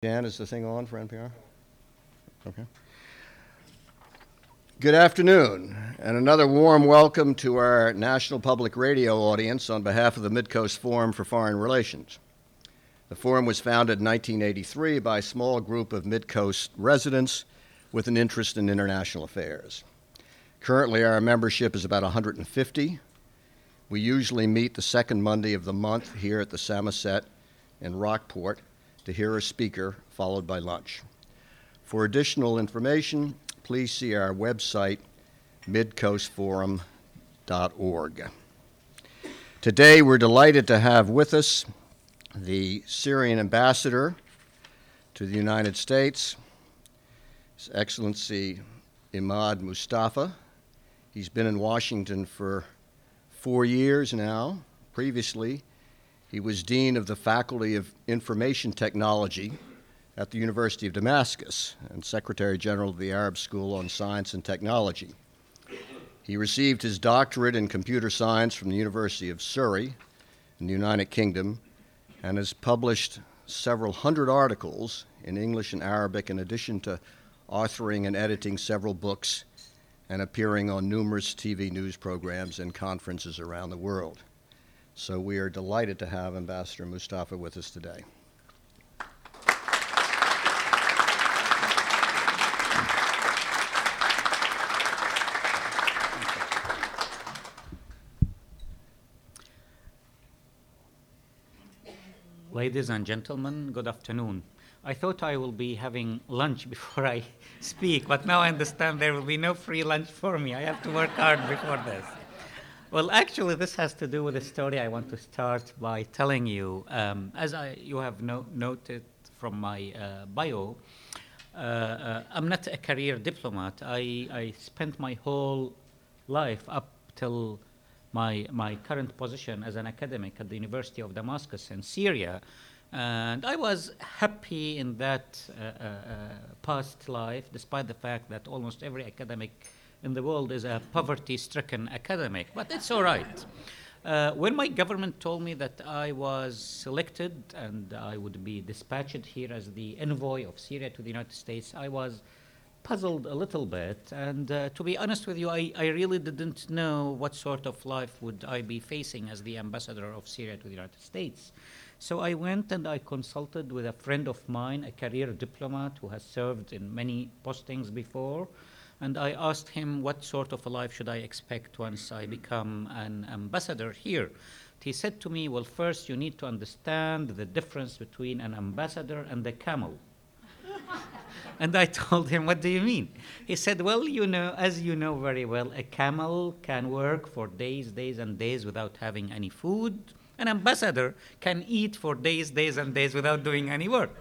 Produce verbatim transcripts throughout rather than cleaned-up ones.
Dan, is the thing on for N P R? Okay. Good afternoon, and another warm welcome to our National Public Radio audience on behalf of the Midcoast Forum for Foreign Relations. The forum was founded in nineteen eighty-three by a small group of Midcoast residents with an interest in international affairs. Currently, our membership is about one hundred fifty. We usually meet the second Monday of the month here at the Samoset in Rockport to hear a speaker, followed by lunch. For additional information, please see our website, midcoast forum dot org. Today, we're delighted to have with us the Syrian ambassador to the United States, His Excellency Imad Mustafa. He's been in Washington for four years now. Previously, he was Dean of the Faculty of Information Technology at the University of Damascus and Secretary General of the Arab School on Science and Technology. He received his doctorate in computer science from the University of Surrey in the United Kingdom and has published several hundred articles in English and Arabic, in addition to authoring and editing several books and appearing on numerous T V news programs and conferences around the world. So we are delighted to have Ambassador Mustafa with us today. Ladies and gentlemen, good afternoon. I thought I will be having lunch before I speak, but now I understand there will be no free lunch for me. I have to work hard before this. Well, actually, this has to do with a story I want to start by telling you. Um, as I, you have no, noted from my uh, bio, uh, uh, I'm not a career diplomat. I, I spent my whole life up till my, my current position as an academic at the University of Damascus in Syria. And I was happy in that uh, uh, uh, past life, despite the fact that almost every academic in the world is a poverty-stricken academic, but it's all right. Uh, when my government told me that I was selected and I would be dispatched here as the envoy of Syria to the United States, I was puzzled a little bit. And uh, to be honest with you, I, I really didn't know what sort of life would I be facing as the ambassador of Syria to the United States. So I went and I consulted with a friend of mine, a career diplomat who has served in many postings before. And I asked him what sort of a life should I expect once I become an ambassador here. He said to me, well, first you need to understand the difference between an ambassador and a camel. And I told him, what do you mean? He said, well, you know, as you know very well, a camel can work for days, days and days without having any food. An ambassador can eat for days, days and days without doing any work.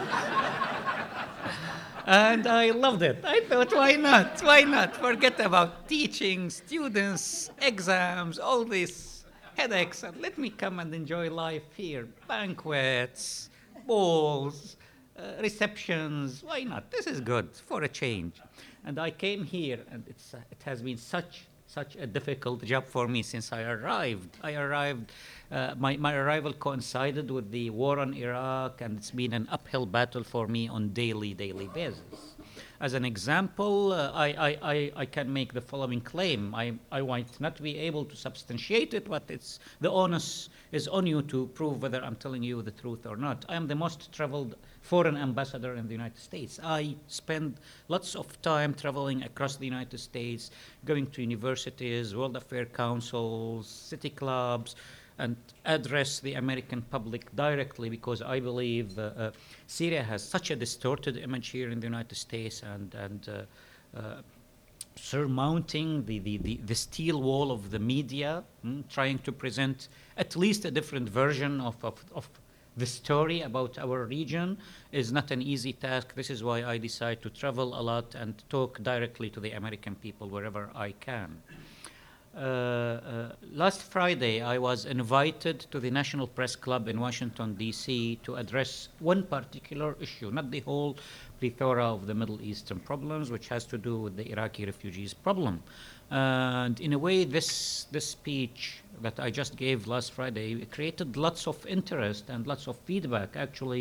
And I loved it. I thought, why not? Why not? Forget about teaching, students, exams, all these headaches, and let me come and enjoy life here. Banquets, balls, uh, receptions. Why not? This is good for a change. And I came here, and it's, uh, it has been such such a difficult job for me since I arrived. I arrived, uh, my, my arrival coincided with the war on Iraq, and it's been an uphill battle for me on daily, daily basis. As an example, uh, I, I, I, I can make the following claim. I, I might not be able to substantiate it, but it's, the onus is on you to prove whether I'm telling you the truth or not. I am the most traveled foreign ambassador in the United States. I spend lots of time traveling across the United States, going to universities, World Affairs Councils, city clubs, and address the American public directly, because I believe uh, uh, Syria has such a distorted image here in the United States, and, and uh, uh, surmounting the, the, the, the steel wall of the media, mm, trying to present at least a different version of, of, of the story about our region is not an easy task. This is why I decide to travel a lot and talk directly to the American people wherever I can. Uh, uh, last Friday, I was invited to the National Press Club in Washington, D C to address one particular issue, not the whole plethora of the Middle Eastern problems, which has to do with the Iraqi refugees problem. And in a way, this, this speech that I just gave last Friday created lots of interest and lots of feedback. Actually,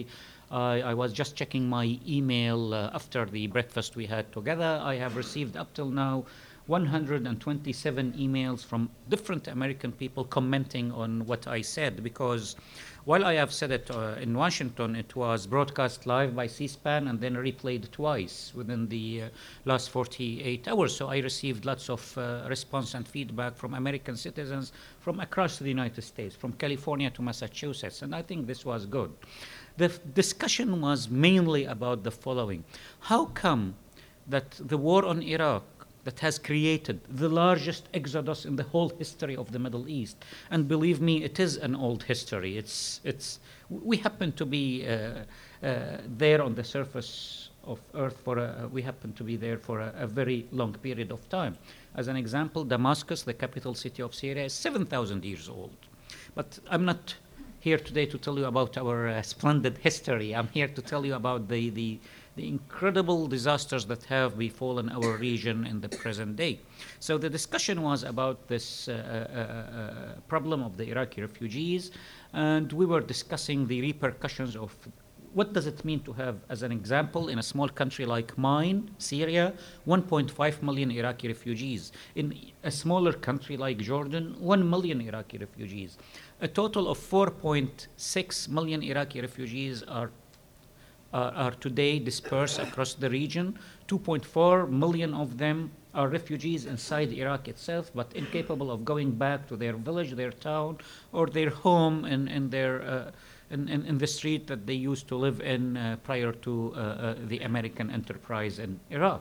I, I was just checking my email uh, after the breakfast we had together. I have received up till now one hundred twenty-seven emails from different American people commenting on what I said, because while I have said it uh, in Washington, it was broadcast live by C-SPAN and then replayed twice within the uh, last forty-eight hours. So I received lots of uh, response and feedback from American citizens from across the United States, from California to Massachusetts, and I think this was good. The f- discussion was mainly about the following. How come that the war on Iraq, that has created the largest exodus in the whole history of the Middle East, and believe me, it is an old history. It's, it's, we happen to be uh, uh, there on the surface of Earth for a, we happen to be there for a, a very long period of time. As an example, Damascus, the capital city of Syria, is seven thousand years old. But I'm not here today to tell you about our uh, splendid history. I'm here to tell you about the, the the incredible disasters that have befallen our region in the present day. So the discussion was about this uh, uh, uh, problem of the Iraqi refugees, and we were discussing the repercussions of what does it mean to have, as an example, in a small country like mine, Syria, one point five million Iraqi refugees. In a smaller country like Jordan, one million Iraqi refugees. A total of four point six million Iraqi refugees are Are, are today dispersed across the region. two point four million of them are refugees inside Iraq itself, but incapable of going back to their village, their town, or their home in, in, their, uh, in, in, in the street that they used to live in uh, prior to uh, uh, the American enterprise in Iraq.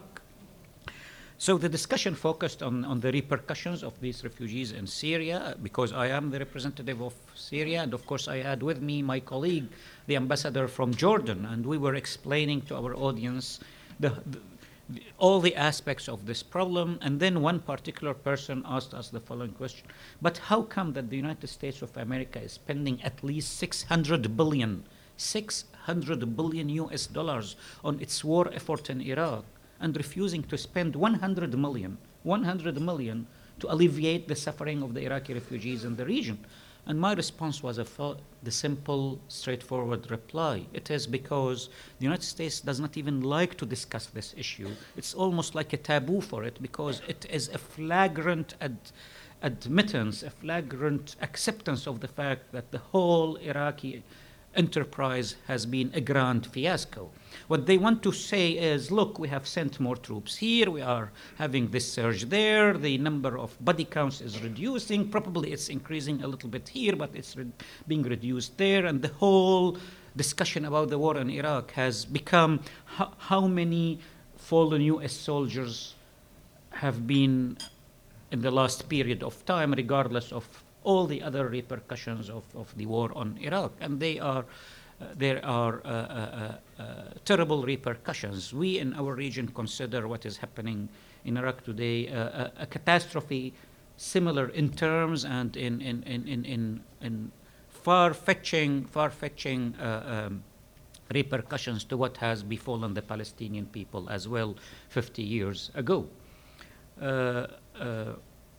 So the discussion focused on, on the repercussions of these refugees in Syria, because I am the representative of Syria, and of course I had with me my colleague, the ambassador from Jordan, and we were explaining to our audience the, the, the, all the aspects of this problem. And then one particular person asked us the following question: but how come that the United States of America is spending at least six hundred billion, six hundred billion U S dollars on its war effort in Iraq, and refusing to spend one hundred million, one hundred million to alleviate the suffering of the Iraqi refugees in the region? And my response was a fo- the simple, straightforward reply. It is because the United States does not even like to discuss this issue. It's almost like a taboo for it, because it is a flagrant ad- admittance, a flagrant acceptance of the fact that the whole Iraqi enterprise has been a grand fiasco. What they want to say is, look, we have sent more troops here, we are having this surge there, the number of body counts is reducing, probably it's increasing a little bit here, but it's re- being reduced there, and the whole discussion about the war in Iraq has become ho- how many fallen U S soldiers have been in the last period of time, regardless of all the other repercussions of, of the war on Iraq. And they are, uh, there are uh, uh, uh, terrible repercussions. We in our region consider what is happening in Iraq today uh, a, a catastrophe similar in terms and in, in, in, in, in, in far-fetching, far-fetching uh, um, repercussions to what has befallen the Palestinian people as well fifty years ago. Uh, uh,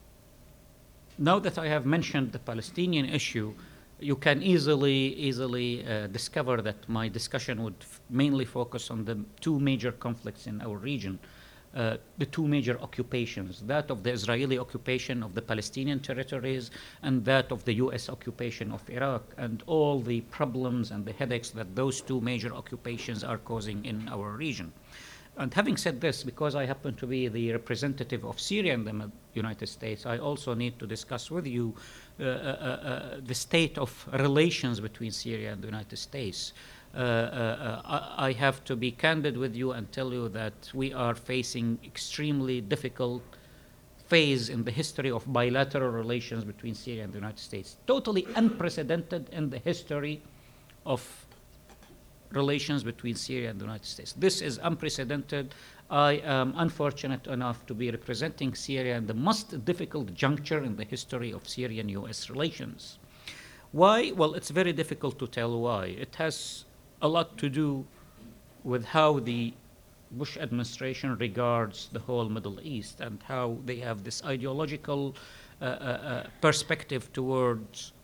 Now that I have mentioned the Palestinian issue, you can easily, easily uh, discover that my discussion would f- mainly focus on the two major conflicts in our region, uh, the two major occupations, that of the Israeli occupation of the Palestinian territories and that of the U S occupation of Iraq, and all the problems and the headaches that those two major occupations are causing in our region. And having said this, because I happen to be the representative of Syria in the United States, I also need to discuss with you uh, uh, uh, the state of relations between Syria and the United States. Uh, uh, uh, I, I have to be candid with you and tell you that we are facing extremely difficult phase in the history of bilateral relations between Syria and the United States. Totally unprecedented in the history of relations between Syria and the United States. This is unprecedented. I am unfortunate enough to be representing Syria in the most difficult juncture in the history of Syrian-U S relations. Why? Well, it's very difficult to tell why. It has a lot to do with how the Bush administration regards the whole Middle East and how they have this ideological uh, uh, uh, perspective towards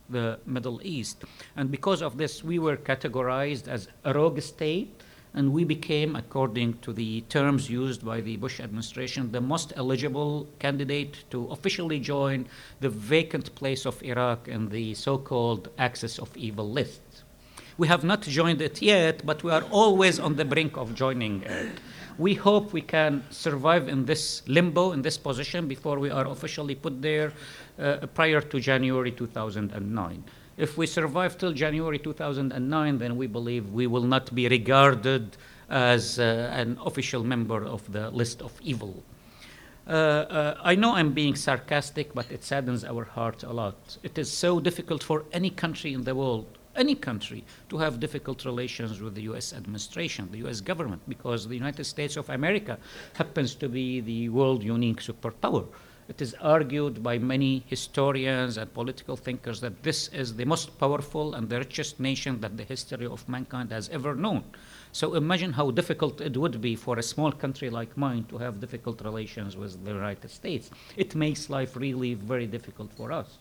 the Middle East. And because of this, we were categorized as a rogue state, and we became, according to the terms used by the Bush administration, the most eligible candidate to officially join the vacant place of Iraq in the so-called Axis of Evil list. We have not joined it yet, but we are always on the brink of joining it. We hope we can survive in this limbo, in this position, before we are officially put there uh, prior to January two thousand nine. If we survive till January two thousand nine, then we believe we will not be regarded as uh, an official member of the list of evil. Uh, uh, I know I'm being sarcastic, but it saddens our heart a lot. It is so difficult for any country in the world, any country, to have difficult relations with the U S administration, the U S government, because the United States of America happens to be the world unique superpower. It is argued by many historians and political thinkers that this is the most powerful and the richest nation that the history of mankind has ever known. So imagine how difficult it would be for a small country like mine to have difficult relations with the United States. It makes life really very difficult for us.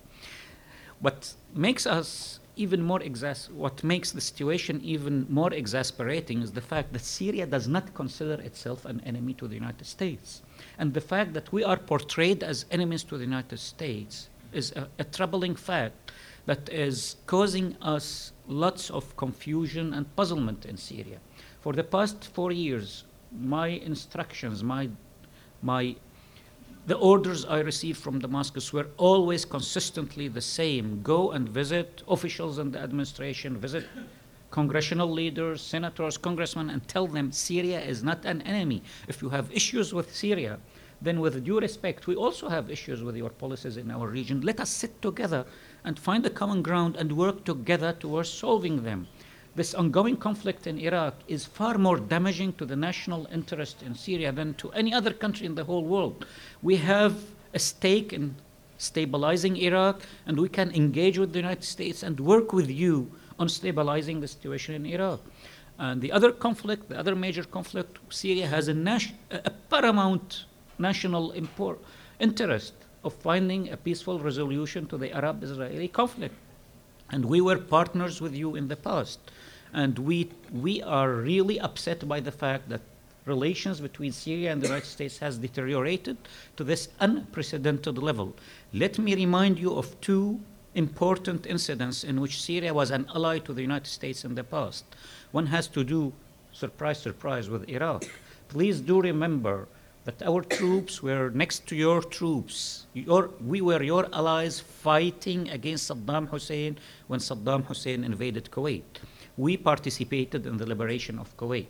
What makes us even more exas- what makes the situation even more exasperating is the fact that Syria does not consider itself an enemy to the United States. And the fact that we are portrayed as enemies to the United States is a, a troubling fact that is causing us lots of confusion and puzzlement in Syria. For the past four years, my instructions, my, my, the orders I received from Damascus were always consistently the same. Go and visit officials in the administration, visit congressional leaders, senators, congressmen, and tell them Syria is not an enemy. If you have issues with Syria, then with due respect, we also have issues with your policies in our region. Let us sit together and find a common ground and work together towards solving them. This ongoing conflict in Iraq is far more damaging to the national interest in Syria than to any other country in the whole world. We have a stake in stabilizing Iraq, and we can engage with the United States and work with you on stabilizing the situation in Iraq. And the other conflict, the other major conflict, Syria has a, nas- a paramount national import, interest of finding a peaceful resolution to the Arab-Israeli conflict. And we were partners with you in the past. And we, we are really upset by the fact that relations between Syria and the United States has deteriorated to this unprecedented level. Let me remind you of two important incidents in which Syria was an ally to the United States in the past. One has to do, surprise, surprise, with Iraq. Please do remember that our troops were next to your troops. Your, we were your allies fighting against Saddam Hussein when Saddam Hussein invaded Kuwait. We participated in the liberation of Kuwait.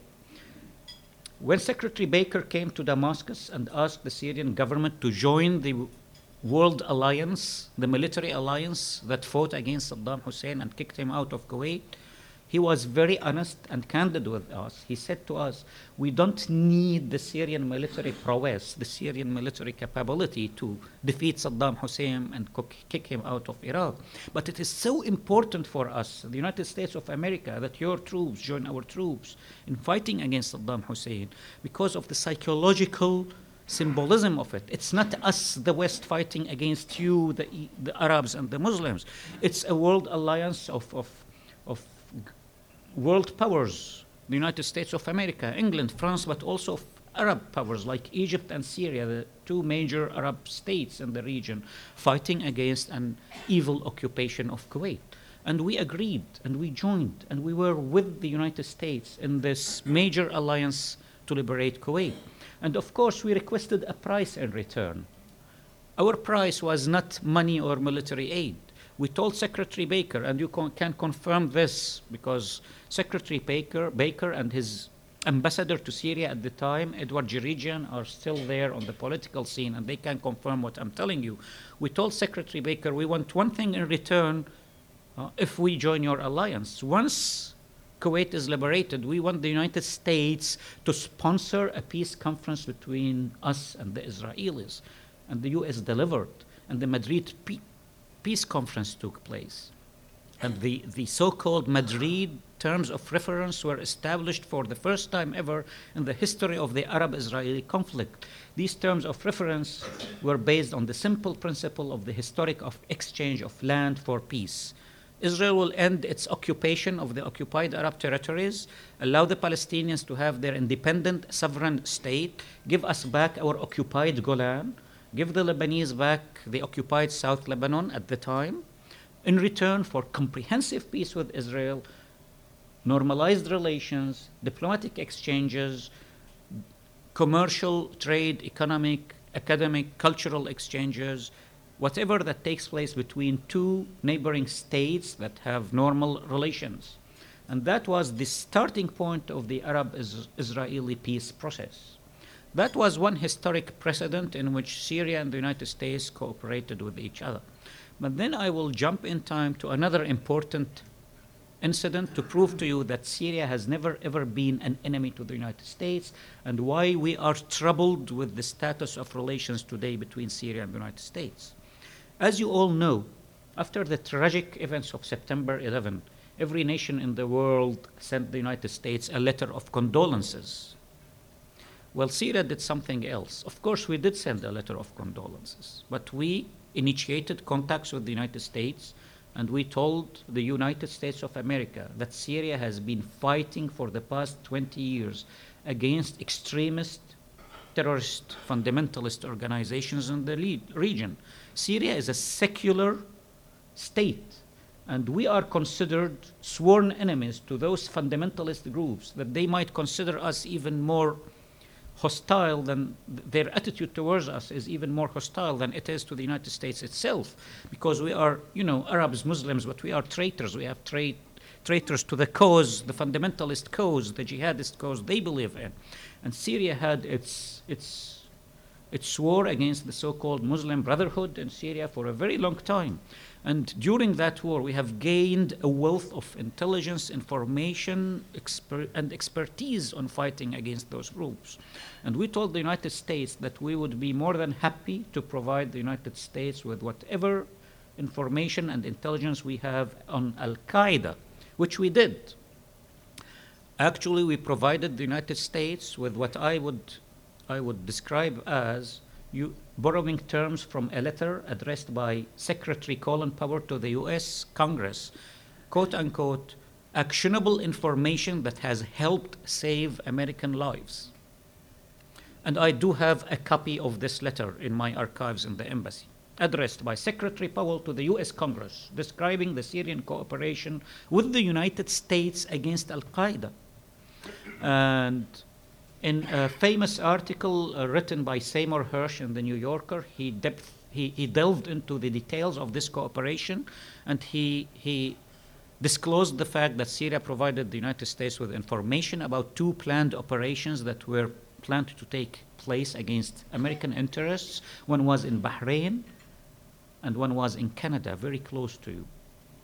When Secretary Baker came to Damascus and asked the Syrian government to join the world alliance, the military alliance that fought against Saddam Hussein and kicked him out of Kuwait, he was very honest and candid with us. He said to us, we don't need the Syrian military prowess, the Syrian military capability to defeat Saddam Hussein and kick him out of Iraq. But it is so important for us, the United States of America, that your troops join our troops in fighting against Saddam Hussein because of the psychological symbolism of it. It's not us, the West, fighting against you, the, the Arabs and the Muslims. It's a world alliance of, of, of world powers, the United States of America, England, France, but also Arab powers like Egypt and Syria, the two major Arab states in the region, fighting against an evil occupation of Kuwait. And we agreed, and we joined, and we were with the United States in this major alliance to liberate Kuwait. And of course, we requested a price in return. Our price was not money or military aid. We told Secretary Baker, and you con- can confirm this because Secretary Baker, Baker and his ambassador to Syria at the time, Edward Jerigian, are still there on the political scene, and they can confirm what I'm telling you. We told Secretary Baker, we want one thing in return uh, if we join your alliance. Once Kuwait is liberated, we want the United States to sponsor a peace conference between us and the Israelis. And the U S delivered, and the Madrid peace peace conference took place. And the, the so-called Madrid terms of reference were established for the first time ever in the history of the Arab-Israeli conflict. These terms of reference were based on the simple principle of the historic of exchange of land for peace. Israel will end its occupation of the occupied Arab territories, allow the Palestinians to have their independent sovereign state, give us back our occupied Golan, give the Lebanese back the occupied South Lebanon at the time, in return for comprehensive peace with Israel, normalized relations, diplomatic exchanges, commercial, trade, economic, academic, cultural exchanges, whatever that takes place between two neighboring states that have normal relations. And that was the starting point of the Arab-Israeli peace process. That was one historic precedent in which Syria and the United States cooperated with each other. But then I will jump in time to another important incident to prove to you that Syria has never ever been an enemy to the United States, and why we are troubled with the status of relations today between Syria and the United States. As you all know, after the tragic events of September eleventh, every nation in the world sent the United States a letter of condolences. Well, Syria did something else. Of course, we did send a letter of condolences, but we initiated contacts with the United States, and we told the United States of America that Syria has been fighting for the past twenty years against extremist, terrorist, fundamentalist organizations in the region. Syria is a secular state, and we are considered sworn enemies to those fundamentalist groups, that they might consider us even more hostile than their attitude towards us is even more hostile than it is to the United States itself, because we are, you know, Arabs, Muslims, but we are traitors. We have tra traitors to the cause, the fundamentalist cause, the jihadist cause they believe in. And Syria had its, its, its war against the so-called Muslim Brotherhood in Syria for a very long time. And during that war, we have gained a wealth of intelligence, information, exper and expertise on fighting against those groups. And we told the United States that we would be more than happy to provide the United States with whatever information and intelligence we have on Al-Qaeda, which we did. Actually, we provided the United States with what I would, I would describe as you, borrowing terms from a letter addressed by Secretary Colin Powell to the U S Congress, quote unquote, actionable information that has helped save American lives. And I do have a copy of this letter in my archives in the embassy, addressed by Secretary Powell to the U S Congress, describing the Syrian cooperation with the United States against Al-Qaeda. And in a famous article uh, written by Seymour Hersh in The New Yorker, he, depth, he, he delved into the details of this cooperation, and he, he disclosed the fact that Syria provided the United States with information about two planned operations that were planned to take place against American interests. One was in Bahrain, and one was in Canada, very close to you.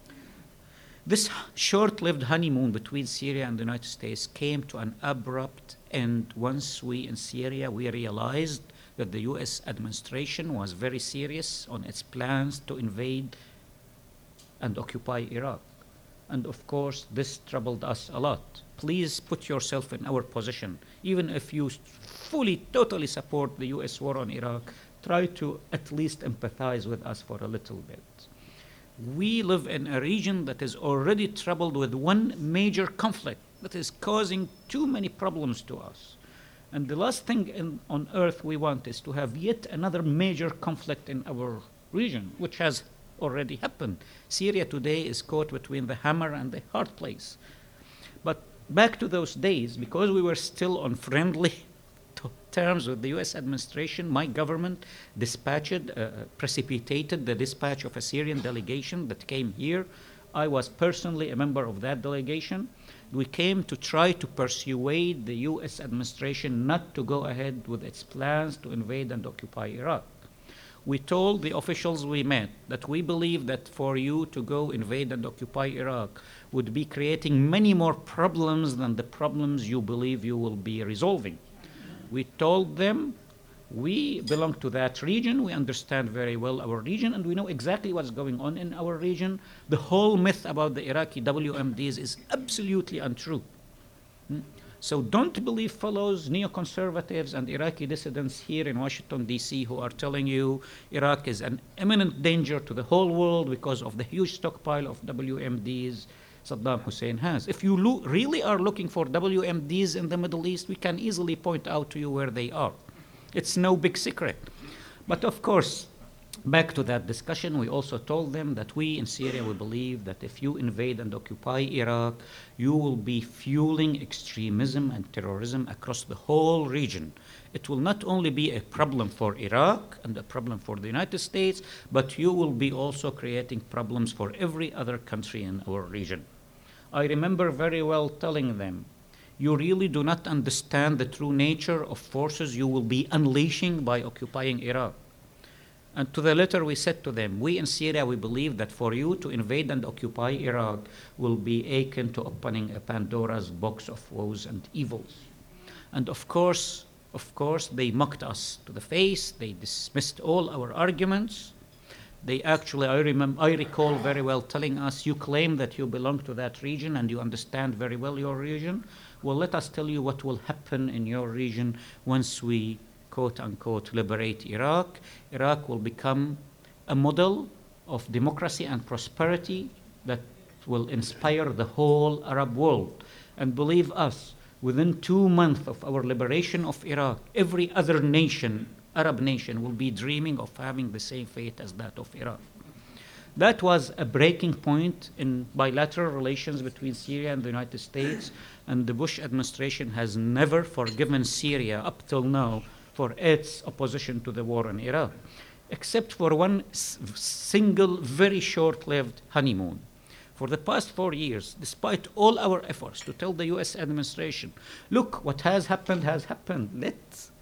This short-lived honeymoon between Syria and the United States came to an abrupt end once we in Syria, we realized that the U S administration was very serious on its plans to invade and occupy Iraq. And of course, this troubled us a lot. Please put yourself in our position. Even if you fully, totally support the U S war on Iraq, try to at least empathize with us for a little bit. We live in a region that is already troubled with one major conflict that is causing too many problems to us. And the last thing in, on earth we want is to have yet another major conflict in our region, which has already happened. Syria today is caught between the hammer and the hard place. But back to those days, because we were still on friendly terms with the U S administration, my government dispatched, uh, precipitated the dispatch of a Syrian delegation that came here. I was personally a member of that delegation. We came to try to persuade the U S administration not to go ahead with its plans to invade and occupy Iraq. We told the officials we met that we believe that for you to go invade and occupy Iraq would be creating many more problems than the problems you believe you will be resolving. We told them we belong to that region, we understand very well our region, and we know exactly what's going on in our region. The whole myth about the Iraqi W M Ds is absolutely untrue. So don't believe fellows, neoconservatives and Iraqi dissidents here in Washington, D C who are telling you Iraq is an imminent danger to the whole world because of the huge stockpile of W M Ds Saddam Hussein has. If you lo- really are looking for W M Ds in the Middle East, we can easily point out to you where they are. It's no big secret. But of course, back to that discussion, we also told them that we in Syria, we believe that if you invade and occupy Iraq, you will be fueling extremism and terrorism across the whole region. It will not only be a problem for Iraq and a problem for the United States, but you will be also creating problems for every other country in our region. I remember very well telling them, you really do not understand the true nature of forces you will be unleashing by occupying Iraq. And to the letter we said to them, we in Syria, we believe that for you to invade and occupy Iraq will be akin to opening a Pandora's box of woes and evils. And of course, of course, they mocked us to the face. They dismissed all our arguments. They actually, I remember, I recall very well telling us, you claim that you belong to that region and you understand very well your region. Well, let us tell you what will happen in your region once we quote unquote, liberate Iraq. Iraq will become a model of democracy and prosperity that will inspire the whole Arab world. And believe us, within two months of our liberation of Iraq, every other nation, Arab nation, will be dreaming of having the same fate as that of Iraq. That was a breaking point in bilateral relations between Syria and the United States, and the Bush administration has never forgiven Syria up till now for its opposition to the war in Iraq, except for one s- single, very short-lived honeymoon. For the past four years, despite all our efforts to tell the U S administration, look, what has happened has happened. Let's,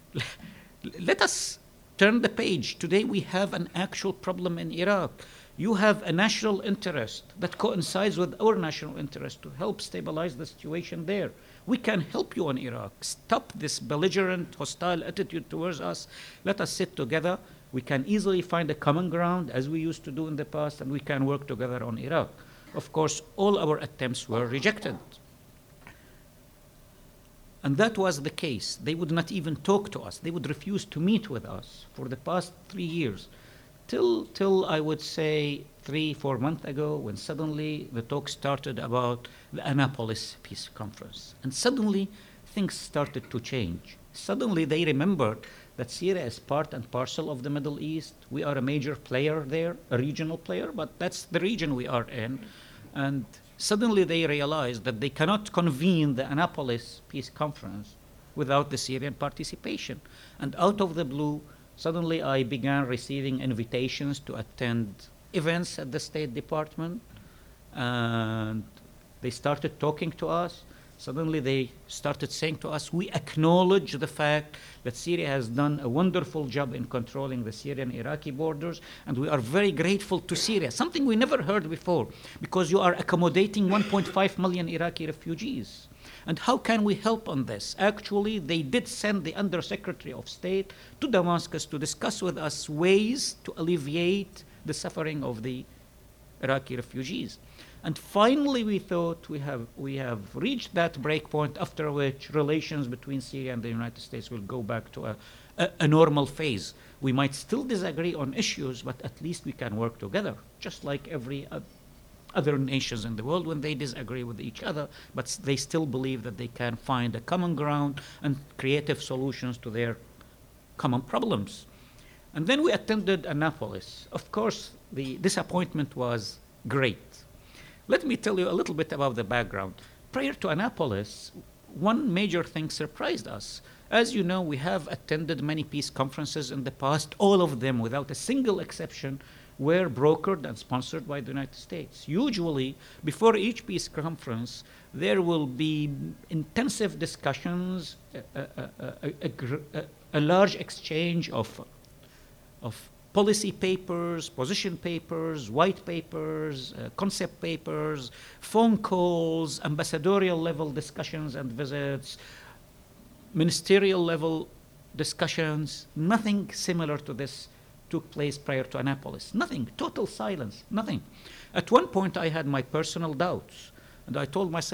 let us turn the page. Today we have an actual problem in Iraq. You have a national interest that coincides with our national interest to help stabilize the situation there. We can help you in Iraq. Stop this belligerent, hostile attitude towards us. Let us sit together. We can easily find a common ground, as we used to do in the past, and we can work together on Iraq. Of course, all our attempts were rejected. And that was the case. They would not even talk to us. They would refuse to meet with us for the past three years. Till, till I would say three, four months ago, when suddenly the talk started about the Annapolis Peace Conference. And suddenly things started to change. Suddenly they remembered that Syria is part and parcel of the Middle East. We are a major player there, a regional player, but that's the region we are in. And suddenly they realized that they cannot convene the Annapolis Peace Conference without the Syrian participation. And out of the blue, suddenly I began receiving invitations to attend events at the State Department, and they started talking to us. Suddenly they started saying to us, we acknowledge the fact that Syria has done a wonderful job in controlling the Syrian-Iraqi borders, and we are very grateful to Syria, something we never heard before, because you are accommodating one point five million Iraqi refugees. And how can we help on this? Actually, they did send the Undersecretary of State to Damascus to discuss with us ways to alleviate the suffering of the Iraqi refugees. And finally, we thought we have, we have reached that breakpoint after which relations between Syria and the United States will go back to a, a, a normal phase. We might still disagree on issues, but at least we can work together, just like every other other nations in the world when they disagree with each other, but they still believe that they can find a common ground and creative solutions to their common problems. And then we attended Annapolis. Of course, the disappointment was great. Let me tell you a little bit about the background. Prior to Annapolis, one major thing surprised us. As you know, we have attended many peace conferences in the past. All of them, without a single exception, were brokered and sponsored by the United States. Usually, before each peace conference, there will be intensive discussions, a, a, a, a, a large exchange of, of policy papers, position papers, white papers, uh, concept papers, phone calls, ambassadorial level discussions and visits, ministerial level discussions. Nothing similar to this took place prior to Annapolis. Nothing, total silence, nothing. At one point I had my personal doubts, and I told myself,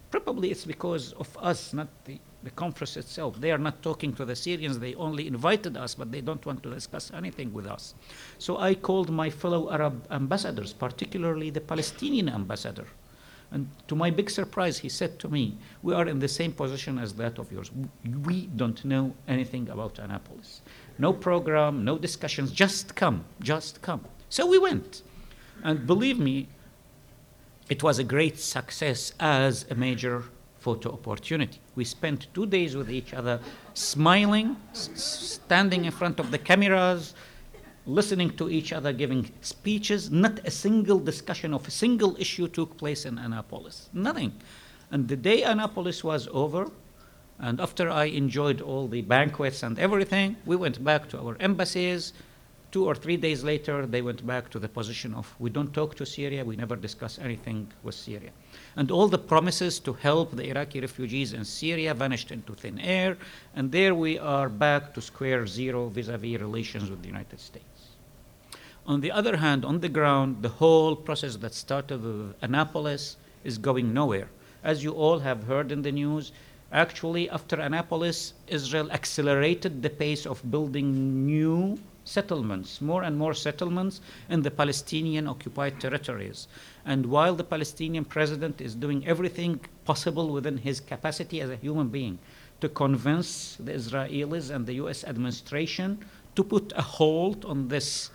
Probably it's because of us, not the, the conference itself. They are not talking to the Syrians. They only invited us, but they don't want to discuss anything with us. So I called my fellow Arab ambassadors, particularly the Palestinian ambassador. And to my big surprise, he said to me, we are in the same position as that of yours. We don't know anything about Annapolis. No program, no discussions, just come, just come. So we went. And believe me, it was a great success as a major photo opportunity. We spent two days with each other, smiling, s- standing in front of the cameras, listening to each other, giving speeches. Not a single discussion of a single issue took place in Annapolis. Nothing. And the day Annapolis was over, and after I enjoyed all the banquets and everything, we went back to our embassies. Two or three days later, they went back to the position of, we don't talk to Syria, we never discuss anything with Syria. And all the promises to help the Iraqi refugees in Syria vanished into thin air, and there we are back to square zero vis-a-vis relations with the United States. On the other hand, on the ground, the whole process that started with Annapolis is going nowhere. As you all have heard in the news, actually, after Annapolis, Israel accelerated the pace of building new settlements, more and more settlements in the Palestinian occupied territories. And while the Palestinian president is doing everything possible within his capacity as a human being to convince the Israelis and the U S administration to put a halt on this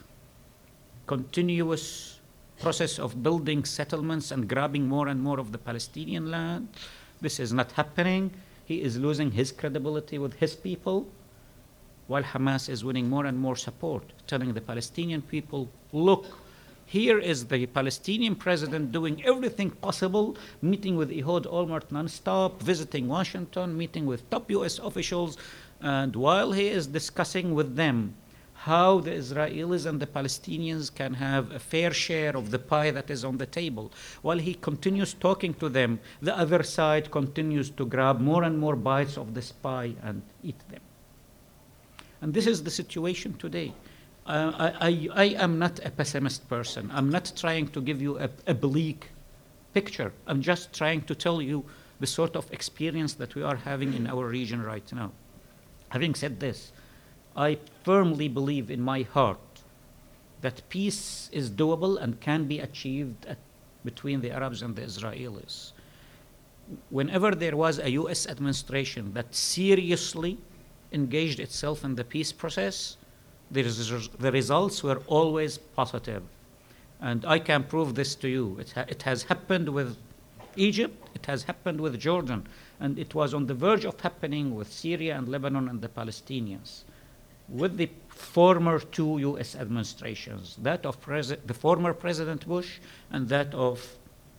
continuous process of building settlements and grabbing more and more of the Palestinian land, this is not happening. He is losing his credibility with his people, while Hamas is winning more and more support, telling the Palestinian people, look, here is the Palestinian president doing everything possible, meeting with Ehud Olmert nonstop, visiting Washington, meeting with top U S officials, and while he is discussing with them how the Israelis and the Palestinians can have a fair share of the pie that is on the table, while he continues talking to them, the other side continues to grab more and more bites of this pie and eat them. And this is the situation today. Uh, I, I, I am not a pessimist person. I'm not trying to give you a, a bleak picture. I'm just trying to tell you the sort of experience that we are having in our region right now. Having said this, I firmly believe in my heart that peace is doable and can be achieved at, between the Arabs and the Israelis. Whenever there was a U S administration that seriously engaged itself in the peace process, the, res- the results were always positive. And I can prove this to you. It, ha- it has happened with Egypt, it has happened with Jordan, and it was on the verge of happening with Syria and Lebanon and the Palestinians. With the former two U S administrations, that of Presi- the former President Bush and that of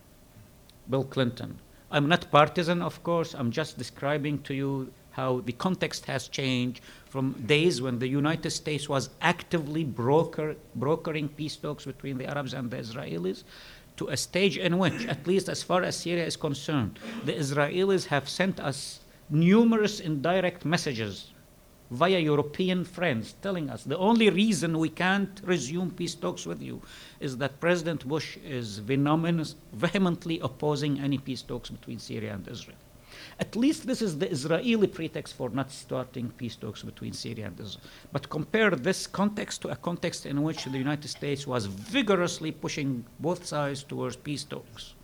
Bill Clinton. I'm not partisan, of course. I'm just describing to you how the context has changed from days when the United States was actively broker, brokering peace talks between the Arabs and the Israelis to a stage in which, at least as far as Syria is concerned, the Israelis have sent us numerous indirect messages via European friends telling us the only reason we can't resume peace talks with you is that President Bush is venomous, vehemently opposing any peace talks between Syria and Israel. At least this is the Israeli pretext for not starting peace talks between Syria and Israel. But compare this context to a context in which the United States was vigorously pushing both sides towards peace talks.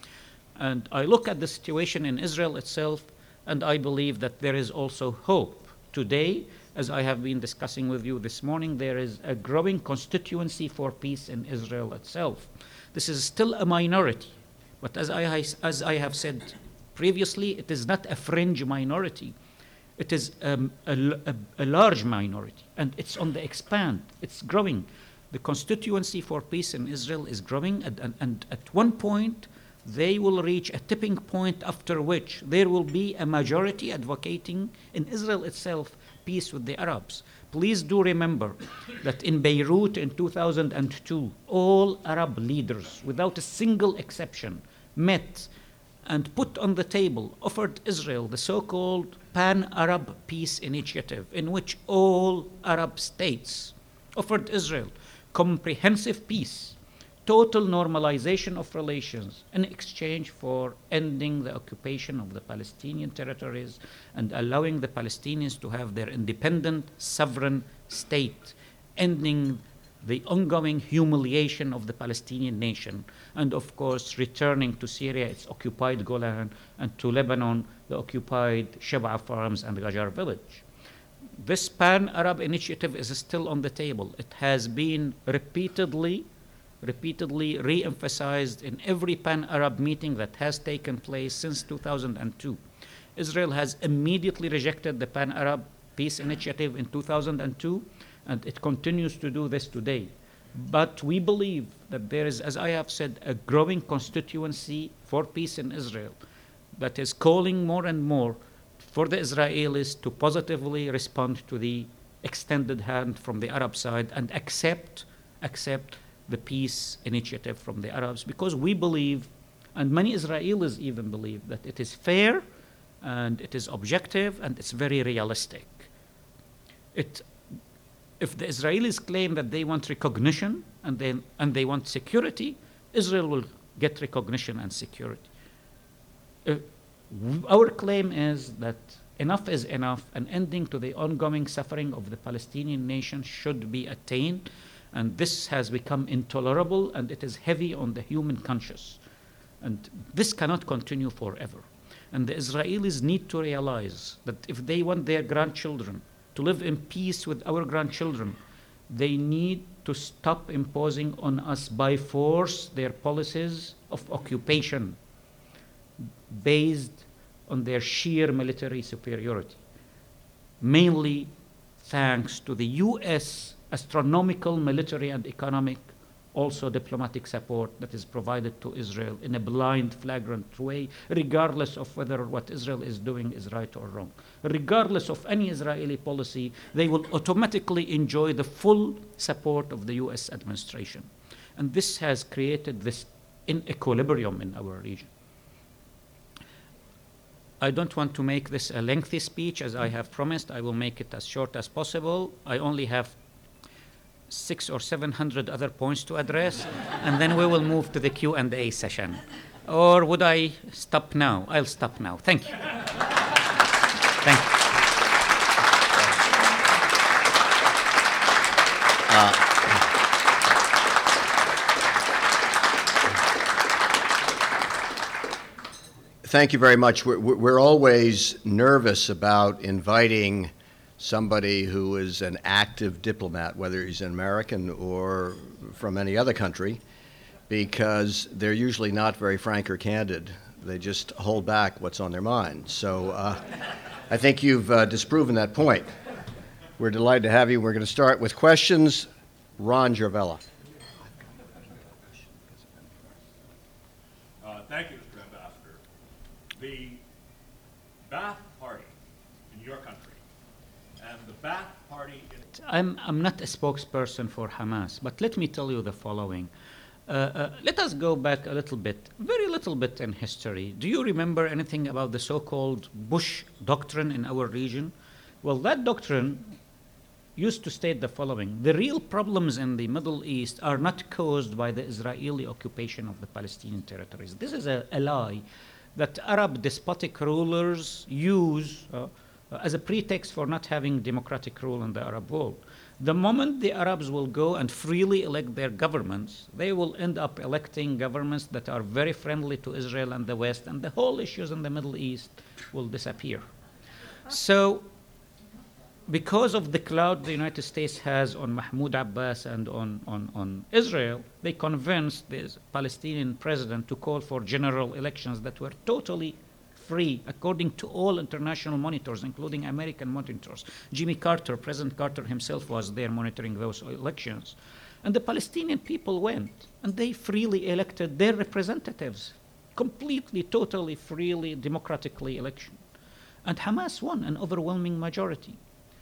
And I look at the situation in Israel itself, and I believe that there is also hope. Today, as I have been discussing with you this morning, there is a growing constituency for peace in Israel itself. This is still a minority, but as I, as I have said previously, it is not a fringe minority. It is um, a, a, a large minority, and it's on the expand. It's growing. The constituency for peace in Israel is growing, and, and, and at one point, they will reach a tipping point after which there will be a majority advocating in Israel itself peace with the Arabs. Please do remember that in Beirut in two thousand two, all Arab leaders, without a single exception, met and put on the table, offered Israel the so-called Pan-Arab Peace Initiative, in which all Arab states offered Israel comprehensive peace total normalization of relations in exchange for ending the occupation of the Palestinian territories and allowing the Palestinians to have their independent, sovereign state, ending the ongoing humiliation of the Palestinian nation, and of course returning to Syria its occupied Golan, and to Lebanon the occupied Shebaa Farms and Ghajar village. This pan-Arab initiative is still on the table. It has been repeatedly, repeatedly re-emphasized in every pan-Arab meeting that has taken place since two thousand two. Israel has immediately rejected the pan-Arab peace initiative in two thousand two, and it continues to do this today. But we believe that there is, as I have said, a growing constituency for peace in Israel that is calling more and more for the Israelis to positively respond to the extended hand from the Arab side and accept, accept the peace initiative from the Arabs, because we believe, and many Israelis even believe, that it is fair and it is objective and it's very realistic. It, if the Israelis claim that they want recognition and, then, and they want security, Israel will get recognition and security. Uh, Our claim is that enough is enough. An ending to the ongoing suffering of the Palestinian nation should be attained, and this has become intolerable, and it is heavy on the human conscience. And this cannot continue forever. And the Israelis need to realize that if they want their grandchildren to live in peace with our grandchildren, they need to stop imposing on us by force their policies of occupation based on their sheer military superiority, mainly thanks to the U S astronomical military and economic, also diplomatic support that is provided to Israel in a blind, flagrant way, regardless of whether what Israel is doing is right or wrong. Regardless of any Israeli policy, they will automatically enjoy the full support of the U S administration. And this has created this inequilibrium in our region. I don't want to make this a lengthy speech, as I have promised. I will make it as short as possible. I only have six or seven hundred other points to address, and then we will move to the Q and A session. Or would I stop now? I'll stop now. Thank you. Thank you. Uh, Thank you very much. We're, we're always nervous about inviting somebody who is an active diplomat, whether he's an American or from any other country, because they're usually not very frank or candid. They just hold back what's on their mind. So uh, I think you've uh, disproven that point. We're delighted to have you. We're going to start with questions. Ron Gervella. Uh, thank you, Mister Ambassador. The Ba'ath Party in your country and the Ba'ath Party in... I'm, I'm not a spokesperson for Hamas, but let me tell you the following. Uh, uh, let us go back a little bit, very little bit in history. Do you remember anything about the so-called Bush doctrine in our region? Well, that doctrine used to state the following: the real problems in the Middle East are not caused by the Israeli occupation of the Palestinian territories. This is a, a lie that Arab despotic rulers use uh, as a pretext for not having democratic rule in the Arab world. The moment the Arabs will go and freely elect their governments, they will end up electing governments that are very friendly to Israel and the West, and the whole issues in the Middle East will disappear. So, because of the clout the United States has on Mahmoud Abbas and on, on, on Israel, they convinced the Palestinian president to call for general elections that were totally free, according to all international monitors, including American monitors. Jimmy Carter, President Carter himself was there monitoring those elections. And the Palestinian people went, and they freely elected their representatives, completely, totally, freely, democratically election. And Hamas won an overwhelming majority.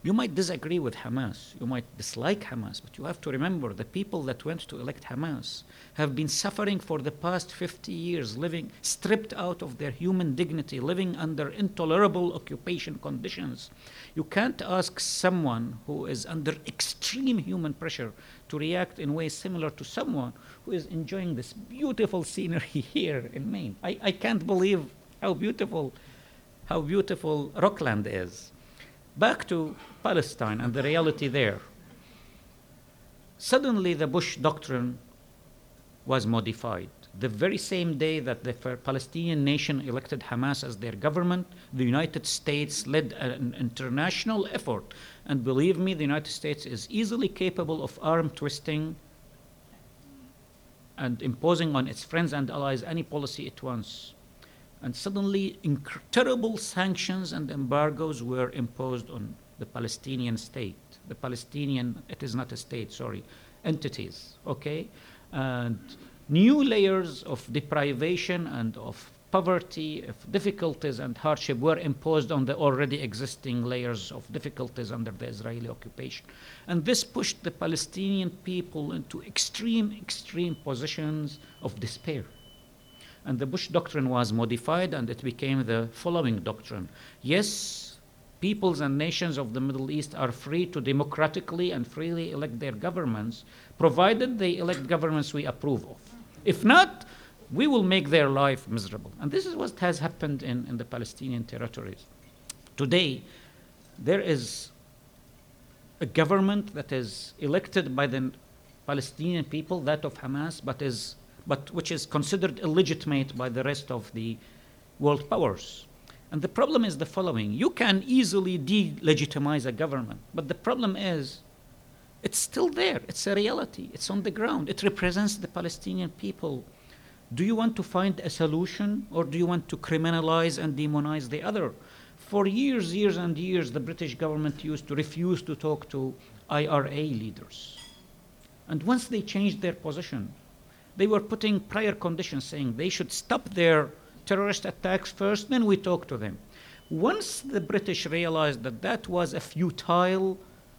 You might disagree with Hamas, you might dislike Hamas, but you have to remember the people that went to elect Hamas have been suffering for the past fifty years, living stripped out of their human dignity, living under intolerable occupation conditions. You can't ask someone who is under extreme human pressure to react in ways similar to someone who is enjoying this beautiful scenery here in Maine. I, I can't believe how beautiful, how beautiful Rockland is. Back to Palestine and the reality there. Suddenly, the Bush doctrine was modified. The very same day that the Palestinian nation elected Hamas as their government, the United States led an international effort. And believe me, the United States is easily capable of arm twisting and imposing on its friends and allies any policy it wants. And suddenly, inc- terrible sanctions and embargoes were imposed on the Palestinian state. The Palestinian, it is not a state, sorry, entities, okay? And new layers of deprivation and of poverty, of difficulties and hardship were imposed on the already existing layers of difficulties under the Israeli occupation. And this pushed the Palestinian people into extreme, extreme positions of despair. And the Bush doctrine was modified, and it became the following doctrine. Yes, peoples and nations of the Middle East are free to democratically and freely elect their governments, provided they elect governments we approve of. If not, we will make their life miserable. And this is what has happened in, in the Palestinian territories. Today, there is a government that is elected by the Palestinian people, that of Hamas, but is but which is considered illegitimate by the rest of the world powers. And the problem is the following. You can easily delegitimize a government, but the problem is it's still there. It's a reality. It's on the ground. It represents the Palestinian people. Do you want to find a solution, or do you want to criminalize and demonize the other? For years, years and years, the British government used to refuse to talk to I R A leaders. And once they changed their position, they were putting prior conditions saying they should stop their terrorist attacks first, then we talk to them. Once the British realized that that was a futile